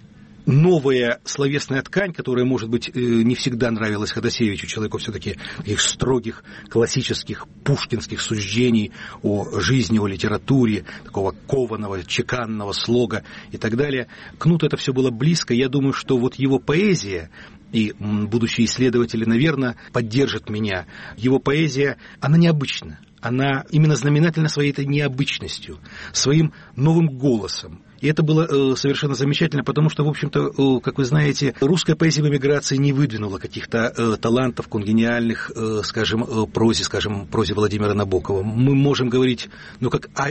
новая словесная ткань, которая, может быть, не всегда нравилась Ходосевичу, человеку все-таки таких строгих, классических, пушкинских суждений о жизни, о литературе, такого кованого, чеканного слога и так далее. Кнуту это все было близко. Я думаю, что вот его поэзия, и будущие исследователи, наверное, поддержат меня, его поэзия, она необычна. Она именно знаменательна своей этой необычностью, своим новым голосом. И это было э, совершенно замечательно, потому что, в общем-то, э, как вы знаете, русская поэзия в эмиграции не выдвинула каких-то э, талантов конгениальных, э, скажем, э, прозе, скажем, прозе Владимира Набокова. Мы можем говорить, ну, как о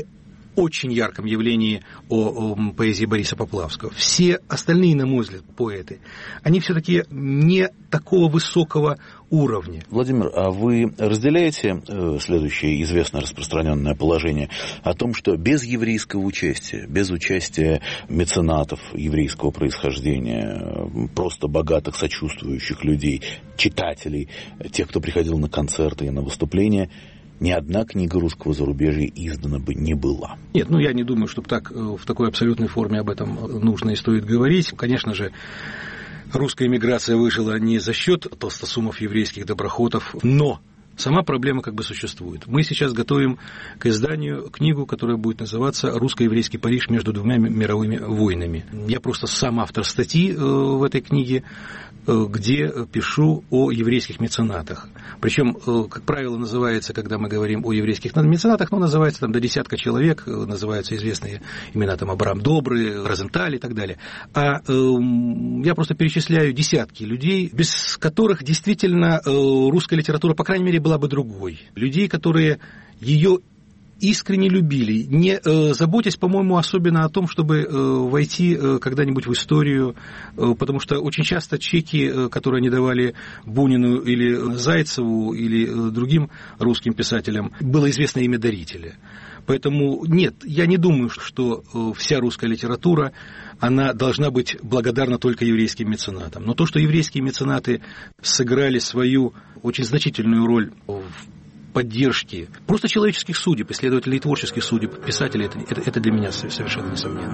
очень ярком явлении о, о поэзии Бориса Поплавского. Все остальные, на мой взгляд, поэты, они все-таки не такого высокого уровня. Владимир, а вы разделяете э, следующее известное распространенное положение о том, что без еврейского участия, без участия меценатов еврейского происхождения, просто богатых, сочувствующих людей, читателей, тех, кто приходил на концерты и на выступления, ни одна книга русского зарубежья издана бы не была? Нет, ну я не думаю, что так, в такой абсолютной форме об этом нужно и стоит говорить. Конечно же, русская эмиграция выжила не за счет толстосумов, еврейских доброхотов, но сама проблема как бы существует. Мы сейчас готовим к изданию книгу, которая будет называться «Русско-еврейский Париж между двумя мировыми войнами». Я просто сам автор статьи в этой книге, где пишу о еврейских меценатах. Причем, как правило, называется, когда мы говорим о еврейских меценатах, ну, называется там до десятка человек, называются известные имена, там, Абрам Добрый, Розенталь и так далее. А э, я просто перечисляю десятки людей, без которых действительно э, русская литература, по крайней мере, была бы другой. Людей, которые ее искренне любили, не э, заботясь, по-моему, особенно о том, чтобы э, войти э, когда-нибудь в историю, э, потому что очень часто чеки, э, которые они давали Бунину или Зайцеву или э, другим русским писателям, было известно имя дарителя. Поэтому нет, я не думаю, что э, вся русская литература, она должна быть благодарна только еврейским меценатам. Но то, что еврейские меценаты сыграли свою очень значительную роль в поддержки просто человеческих судеб, исследователей и творческих судеб, писателей, это, это, это для меня совершенно несомненно.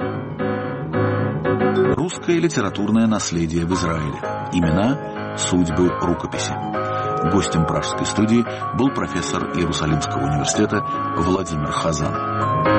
Русское литературное наследие в Израиле. Имена, судьбы, рукописи. Гостем пражской студии был профессор Иерусалимского университета Владимир Хазан.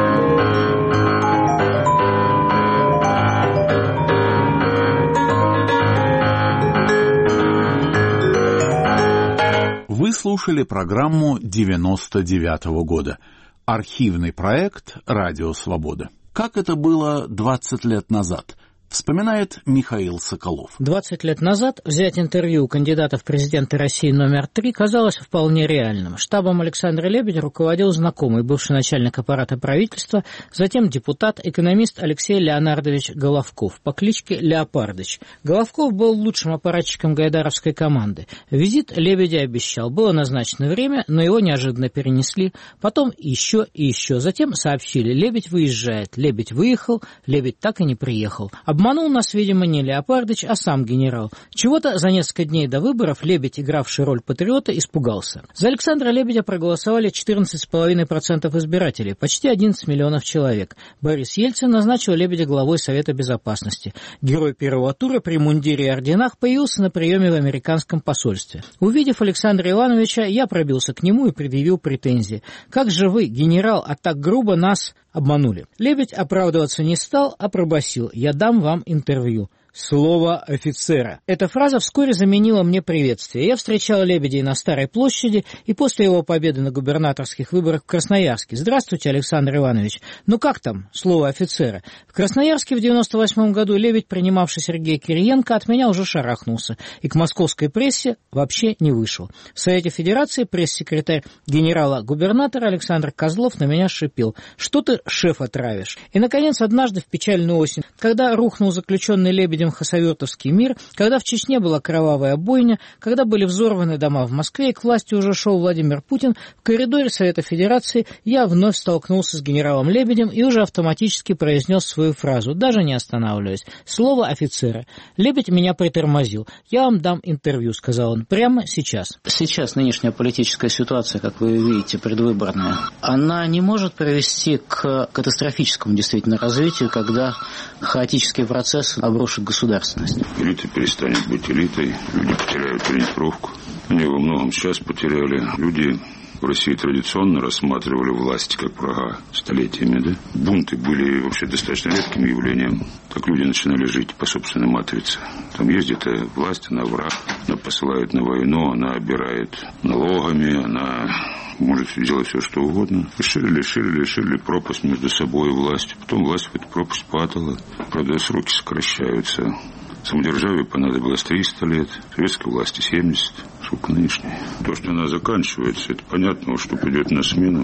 Вы слушали программу девяносто девятого года. Архивный проект «Радио Свобода». Как это было двадцать лет назад? Вспоминает Михаил Соколов. двадцать лет назад взять интервью у кандидата в президенты России номер три казалось вполне реальным. Штабом Александра Лебедя руководил знакомый, бывший начальник аппарата правительства, затем депутат, экономист Алексей Леонардович Головков по кличке Леопардыч. Головков был лучшим аппаратчиком гайдаровской команды. Визит Лебедя обещал. Было назначено время, но его неожиданно перенесли. Потом еще и еще. Затем сообщили: Лебедь выезжает. Лебедь выехал, Лебедь так и не приехал. Обманул нас, видимо, не Леопардыч, а сам генерал. Чего-то за несколько дней до выборов Лебедь, игравший роль патриота, испугался. За Александра Лебедя проголосовали четырнадцать целых пять десятых процента избирателей, почти одиннадцать миллионов человек. Борис Ельцин назначил Лебедя главой Совета Безопасности. Герой первого тура при мундире и орденах появился на приеме в американском посольстве. Увидев Александра Ивановича, я пробился к нему и предъявил претензии. «Как же вы, генерал, а так грубо нас обманули?» Лебедь оправдываться не стал, а пробасил: «Я дам вам интервью». Слово офицера. Эта фраза вскоре заменила мне приветствие. Я встречал Лебедя на Старой площади и после его победы на губернаторских выборах в Красноярске. «Здравствуйте, Александр Иванович. Ну как там слово офицера?» В Красноярске в девяносто восьмом году Лебедь, принимавший Сергея Кириенко, от меня уже шарахнулся и к московской прессе вообще не вышел. В Совете Федерации пресс-секретарь генерала-губернатора Александр Козлов на меня шипел: «Что ты шефа травишь?» И, наконец, однажды в печальную осень, когда рухнул заключенный Лебедем Хасавюртовский мир, когда в Чечне была кровавая бойня, когда были взорваны дома в Москве и к власти уже шел Владимир Путин, в коридоре Совета Федерации я вновь столкнулся с генералом Лебедем и уже автоматически произнес свою фразу, даже не останавливаясь: «Слово офицера». Лебедь меня притормозил. «Я вам дам интервью», — сказал он, — «прямо сейчас». Сейчас нынешняя политическая ситуация, как вы видите, предвыборная, она не может привести к катастрофическому действительно развитию, когда хаотический процесс обрушит государственность. Элита перестанет быть элитой, люди потеряют ориентировку. Они во многом сейчас потеряли. Люди в России традиционно рассматривали власть как врага столетиями, да? Бунты были вообще достаточно редким явлением. Так люди начинали жить по собственной матрице. Там есть где-то власть, она враг, она посылает на войну, она обирает налогами, она может делать все, что угодно. Ширили, ширили, ширили пропасть между собой и властью. Потом власть в эту пропасть падала. Правда, сроки сокращаются. Самодержавию понадобилось триста лет, советской власти семьдесят. Сколько нынешней? То, что она заканчивается, это понятно, что придет на смену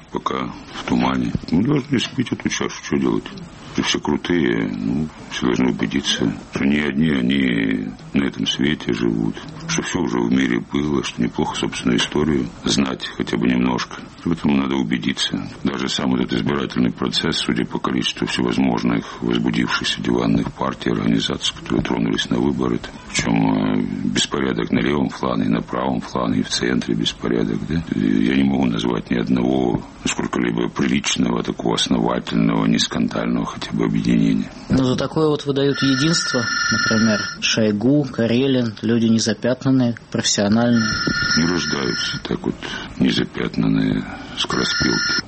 пока в тумане. Мы должны спить эту чашу, что делать? Все крутые, ну, все должны убедиться, что не одни они на этом свете живут, что все уже в мире было, что неплохо собственную историю знать хотя бы немножко. В этом надо убедиться. Даже сам этот избирательный процесс, судя по количеству всевозможных возбудившихся диванных партий, организаций, которые тронулись на выборы, причем беспорядок на левом флане, и на правом флане, и в центре беспорядок. Да? Я не могу назвать ни одного сколько-либо приличного, такого основательного, не скандального хотя бы объединения. Но за такое вот выдают единство, например, Шойгу, Карелин, люди незапятнанные, профессиональные. Не рождаются так вот незапятнанные скороспелки.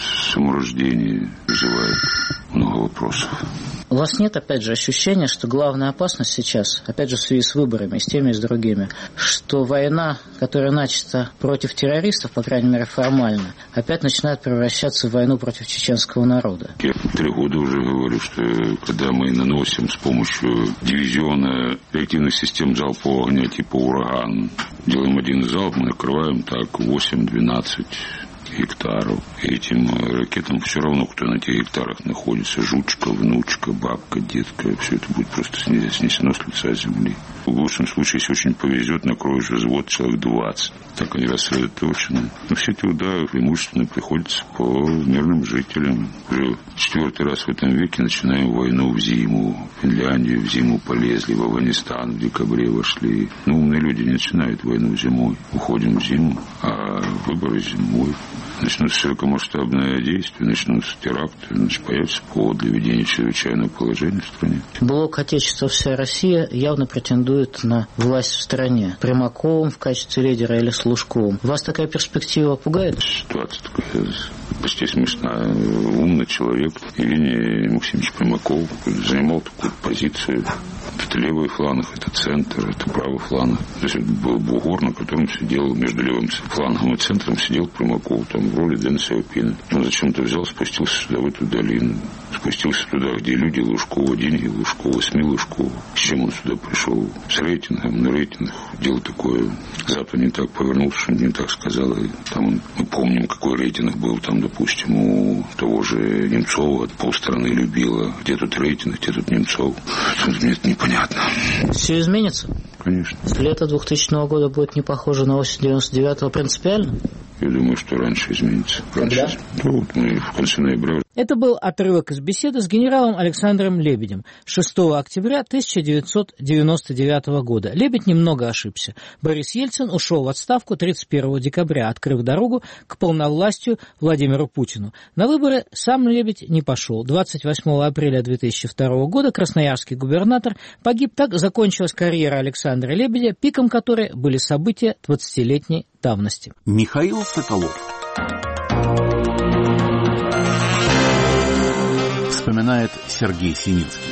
Саморождение вызывает много вопросов. У вас нет, опять же, ощущения, что главная опасность сейчас, опять же, в связи с выборами, и с теми, и с другими, что война, которая начата против террористов, по крайней мере, формально, опять начинает превращаться в войну против чеченского народа? Я три года уже говорю, что когда мы наносим с помощью дивизиона реактивных систем залпового огня типа «Ураган», делаем один залп, мы накрываем так восемь-двенадцать гектаров. И этим ракетам все равно, кто на тех гектарах находится. Жучка, внучка, бабка, детка. Все это будет просто снесено с лица земли. В лучшем случае, если очень повезет, накроешь взвод человек двадцать. Так они рассредоточены. Но все эти удары преимущественно приходятся по мирным жителям. Уже четвертый раз в этом веке начинаем войну в зиму. В Финляндию в зиму полезли, в Афганистан в декабре вошли. Но умные люди не начинают войну зимой. Уходим в зиму, а выборы зимой. Начнутся широкомасштабные действия, начнутся теракты, значит, появится повод для ведения чрезвычайного положения в стране. Блок Отечества «Вся Россия» явно претендует на власть в стране. Примаковым в качестве лидера или с Лужковым. Вас такая перспектива пугает? Ситуация такая почти смешная. Умный человек, Евгений Максимович Примаков, занимал такую позицию. Это левый фланг, это центр, это правый фланг. То есть это был бугор, на котором сидел, между левым флангом и центром сидел Примаков, там в роли Дэн Сяопина. Он зачем-то взял, спустился сюда, в эту долину. Спустился туда, где люди Лужкова, деньги Лужкова, СМИ Лужкова. С чем он сюда пришел? С рейтингом, на рейтинг. Дело такое. Запад не так повернулся, что не так сказал. И там он, мы помним, какой рейтинг был там, допустим, у того же Немцова. Полстраны любила. Где тут рейтинг, где тут Немцов? Мне это непонятно. Все изменится? Конечно. Лето двухтысячного года будет не похоже на осень девяносто девятого принципиально? Я думаю, что раньше изменится. Раньше. Когда? Ну, вот мы в конце ноября. Это был отрывок из беседы с генералом Александром Лебедем шестого октября тысяча девятьсот девяносто девятого года. Лебедь немного ошибся. Борис Ельцин ушел в отставку тридцать первого декабря, открыв дорогу к полновластию Владимиру Путину. На выборы сам Лебедь не пошел. двадцать восьмого апреля две тысячи второго года красноярский губернатор погиб. Так закончилась карьера Александра Лебедя, пиком которой были события двадцатилетней давности. Михаил Соколов вспоминает Сергей Синицкий.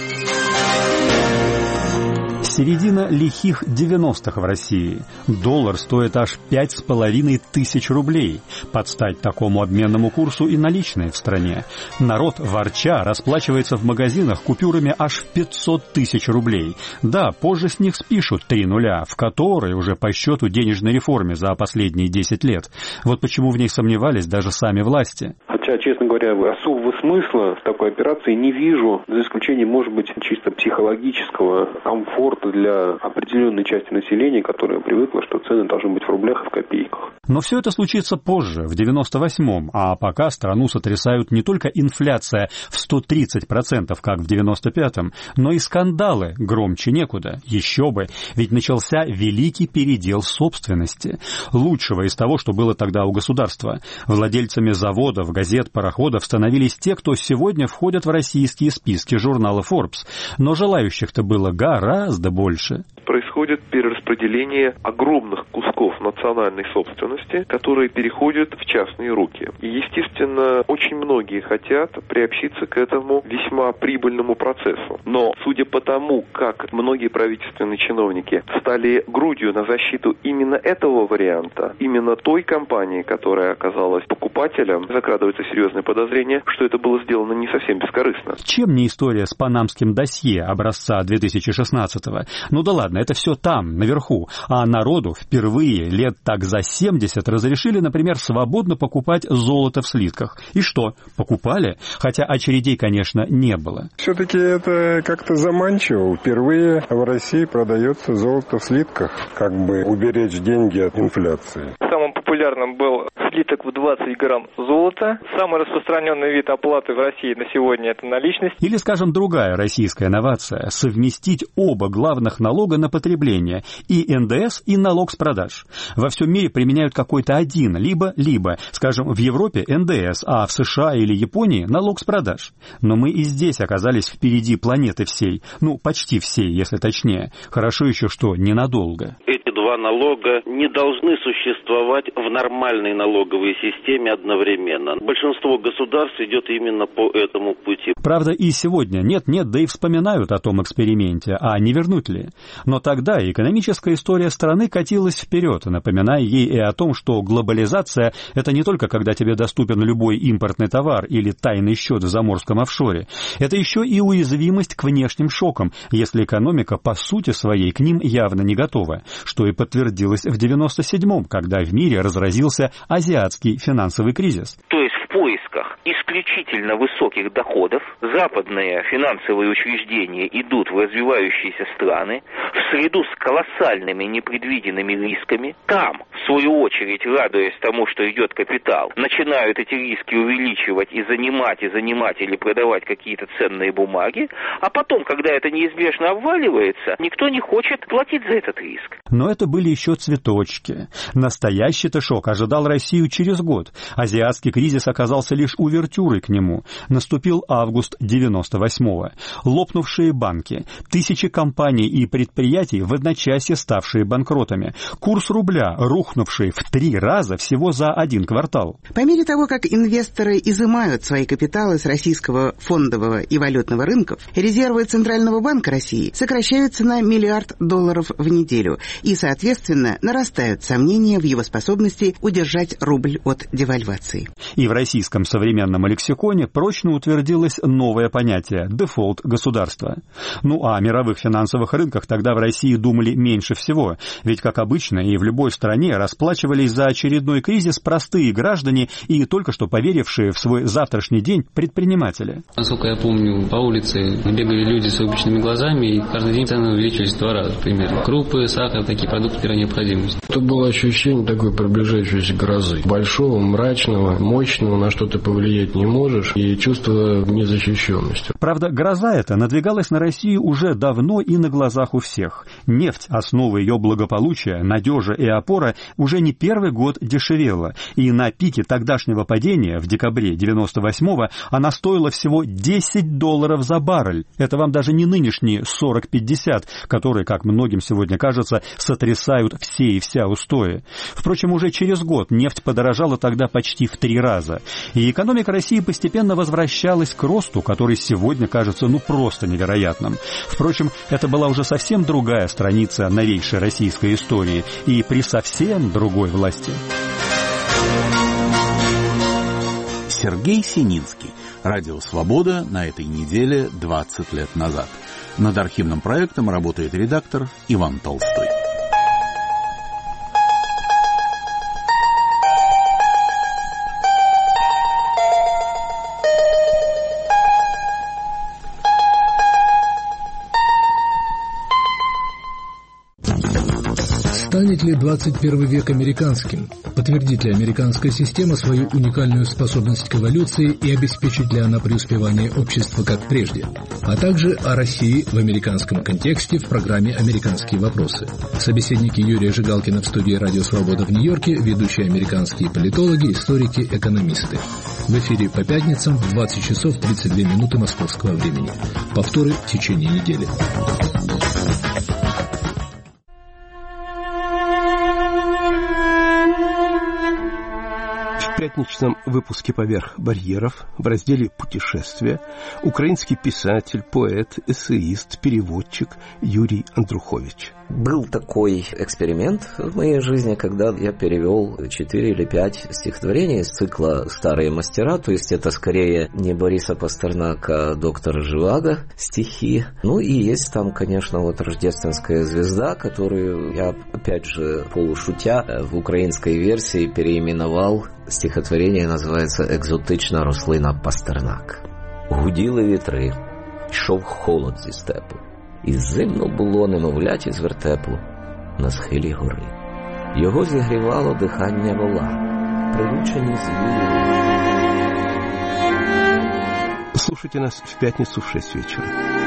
Середина лихих девяностых в России. Доллар стоит аж пять с половиной тысяч рублей. Под стать такому обменному курсу и наличные в стране. Народ, ворча, расплачивается в магазинах купюрами аж в пятьсот тысяч рублей. Да, позже с них спишут три нуля, в которой уже по счету денежной реформе за последние десять лет. Вот почему в ней сомневались даже сами власти. Хотя, честно говоря, особого смысла в такой операции не вижу, за исключением, может быть, чисто психологического комфорта для определенной части населения, которая привыкла, что цены должны быть в рублях и в копейках. Но все это случится позже, в девяносто восьмом, а пока страну сотрясают не только инфляция в сто тридцать процентов, как в девяносто пятом, но и скандалы громче некуда. Еще бы, ведь начался великий передел собственности. Лучшего из того, что было тогда у государства. Владельцами заводов, газет, пароходов становились те, кто сегодня входят в российские списки журнала Forbes. Но желающих-то было гораздо больше. Происходит перераспределение огромных кусков национальной собственности, которые переходят в частные руки. И, естественно, очень многие хотят приобщиться к этому весьма прибыльному процессу. Но, судя по тому, как многие правительственные чиновники стали грудью на защиту именно этого варианта, именно той компании, которая оказалась покупателем, закрадывается серьезное подозрение, что это было сделано не совсем бескорыстно. Чем не история с панамским досье образца две тысячи шестнадцатого? Ну да ладно, это все все там, наверху, а народу впервые лет так за семьдесят разрешили, например, свободно покупать золото в слитках. И что? Покупали? Хотя очередей, конечно, не было. Все-таки это как-то заманчиво. Впервые в России продается золото в слитках, как бы уберечь деньги от инфляции. Самым популярным был слиток в двадцать грамм золота. Самый распространенный вид оплаты в России на сегодня – это наличность. Или, скажем, другая российская новация – совместить оба главных налога на потребление – и эн дэ эс, и налог с продаж. Во всем мире применяют какой-то один, либо-либо. Скажем, в Европе эн дэ эс, а в США или Японии – налог с продаж. Но мы и здесь оказались впереди планеты всей. Ну, почти всей, если точнее. Хорошо еще, что ненадолго. Эти два налога не должны существовать в нормальной налоговой системе одновременно. Большинство государств идет именно по этому пути. Правда, и сегодня нет-нет, да и вспоминают о том эксперименте, а не вернуть ли. Но тогда экономическая история страны катилась вперед, напоминая ей и о том, что глобализация – это не только когда тебе доступен любой импортный товар или тайный счет в заморском офшоре. Это еще и уязвимость к внешним шокам, если экономика по сути своей к ним явно не готова, что и подтвердилось в девяносто седьмом, когда в мире разразился азиатский финансовый кризис. То есть в поисках исключительно высоких доходов западные финансовые учреждения идут в развивающиеся страны в среду с колоссальными непредвиденными рисками. Там, в свою очередь, радуясь тому, что идет капитал, начинают эти риски увеличивать и занимать, и занимать или продавать какие-то ценные бумаги, а потом, когда это неизбежно обваливается, никто не хочет платить за этот риск. Но это были еще цветочки. Настоящий-то шок ожидал Россию через год. Азиатский кризис оказался лишь увертюрой к нему. Наступил август девяносто восьмого. Лопнувшие банки, тысячи компаний и предприятий, в одночасье ставшие банкротами. Курс рубля, рухнувший в три раза всего за один квартал. По мере того, как инвесторы изымают свои капиталы с российского фондового и валютного рынков, резервы Центрального банка России сокращаются на миллиард долларов в неделю, и, соответственно, нарастают сомнения в его способности удержать рубль от девальвации. И в российском современном лексиконе прочно утвердилось новое понятие – дефолт государства. Ну а о мировых финансовых рынках тогда в России думали меньше всего, ведь, как обычно, и в любой стране расплачивались за очередной кризис простые граждане и только что поверившие в свой завтрашний день предприниматели. Насколько я помню, по улице бегали люди с выпученными глазами, и каждый день цены увеличились в два раза примерно. Крупы, сахар, такие продукты первой необходимости. Это было ощущение такой приближающейся грозы. Большого, мрачного, мощного, на что ты повлиять не можешь, и чувство незащищенности. Правда, гроза эта надвигалась на Россию уже давно и на глазах у всех. Нефть, основа ее благополучия, надежа и опора, уже не первый год дешевела, и на пике тогдашнего падения в декабре девяносто восьмого она стоила всего десять долларов за баррель. Это вам даже не нынешние сорок-пятьдесят, которые, как многим сегодня кажется, сотрясают все и вся устои. Впрочем, уже через год нефть подорожала тогда почти в три раза, и экономика России постепенно возвращалась к росту, который сегодня кажется ну просто невероятным. Впрочем, это была уже совсем другая страница новейшей российской истории и при совсем другой власти. Сергей Сининский. Радио «Свобода» на этой неделе двадцать лет назад. Над архивным проектом работает редактор Иван Толстой. Станет ли двадцать первый век американским? Подтвердит ли американская система свою уникальную способность к эволюции и обеспечит ли она преуспевание общества как прежде? А также о России в американском контексте в программе «Американские вопросы». Собеседники Юрия Жигалкина в студии «Радио Свобода» в Нью-Йорке, ведущие американские политологи, историки, экономисты. В эфире по пятницам в двадцать часов тридцать две минуты московского времени. Повторы в течение недели. В пятничном выпуске «Поверх барьеров» в разделе «Путешествия» украинский писатель, поэт, эссеист, переводчик Юрий Андрухович. Был такой эксперимент в моей жизни, когда я перевел четыре или пять стихотворений из цикла «Старые мастера», то есть это скорее не Бориса Пастернака, а доктора Живаго стихи. Ну и есть там, конечно, вот «Рождественская звезда», которую я, опять же, полушутя, в украинской версии переименовал. Стихотворение называется «Екзотична рослина Пастернак». Гуділи вітри, йшов холод зі степу. І зимно було немовляті з вертепу на схилі гори. Його зігрівало дихання вола, приручені звірі. Слушайте нас в пятницу в шесть вечера.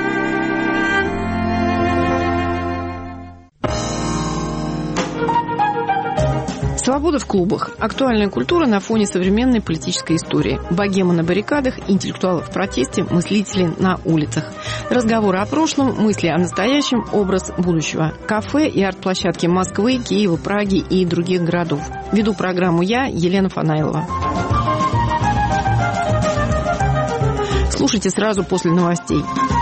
Свобода в клубах. Актуальная культура на фоне современной политической истории. Богема на баррикадах, интеллектуалы в протесте, мыслители на улицах. Разговоры о прошлом, мысли о настоящем, образ будущего. Кафе и арт-площадки Москвы, Киева, Праги и других городов. Веду программу я, Елена Фанаилова. Слушайте сразу после новостей.